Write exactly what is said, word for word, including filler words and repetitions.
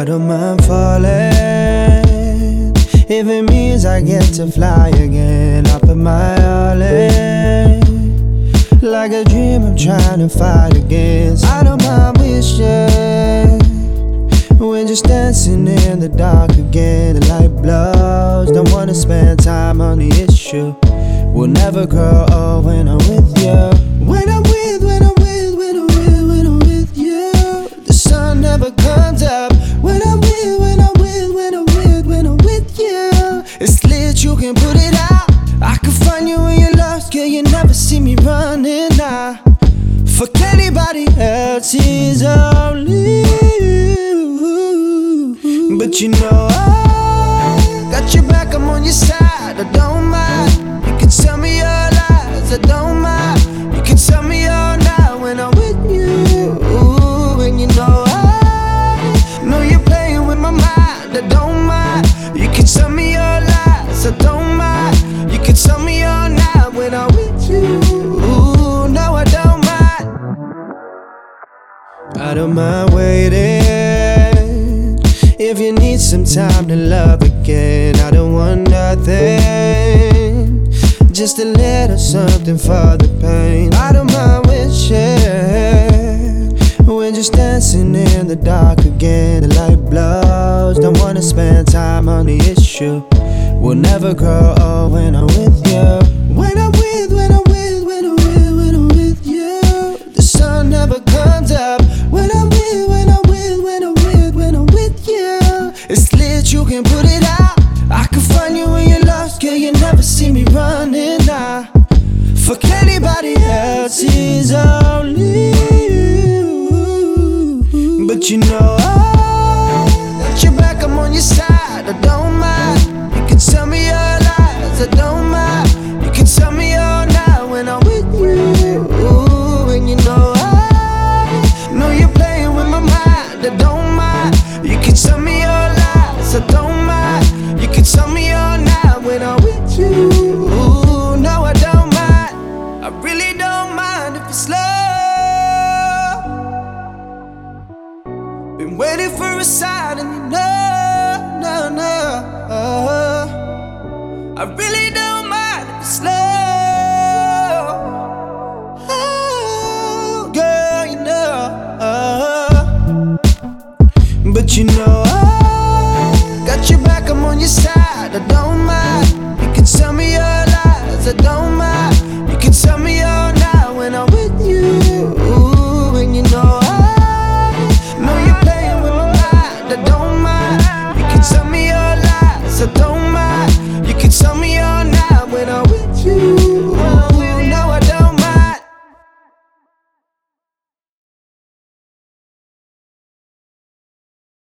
I don't mind falling if it means I get to fly again. I put my all in, like a dream I'm trying to fight against. I don't mind wishing we're just dancing in the dark again. The light blows, don't wanna spend time on the issue. We'll never grow old when I'm with you. When I'm with, when I'm with, when I'm with, when I'm with you. The sun never comes up. When I'm with, when I'm with, when I'm with, when I'm with you. It's lit, you can put it out. I can find you when you're lost, girl, you never see me running now. Fuck anybody else, it's only you. But you know I got your back, I'm on your side, I don't mind. You can tell me your lies, I don't mind. You can tell me all night when I'm with you. Ooh, and you know I know you're playing with my mind, I don't mind. You can tell me your lies, I don't mind. You can tell me all night when I'm with you. Ooh, no, I don't mind. I don't mind waiting if you need some time to love again. I don't want nothing, just a little something for the pain. I don't mind wishing we're just dancing in the dark again. The light blows, don't wanna spend time on the issue. We'll never grow old when I'm with you. When I'm with, when I'm with, when I'm with, when I'm with you. The sun never comes up. When I'm with, when I'm with, when I'm with, when I'm with you. It's lit, you can put it out. I can find you when you're lost, girl, you never see me running now. Fuck anybody else, it's only you. But you know I got your back, I'm on your side, I don't mind. You can tell me your lies, I don't mind. You can tell me all night when I'm with you. Ooh, and you know I know you're playing with my mind, I don't mind. You can tell me your lies, I don't mind. You can tell me all night when I'm with you. Ooh, no, I don't mind. I really don't mind if it's slow. Been waiting for a sign and you know, no, no. I really don't mind if it's slow. Oh, girl, you know. But you know I got your back, I'm on your side, I don't mind. You can tell me your lies, I don't mind.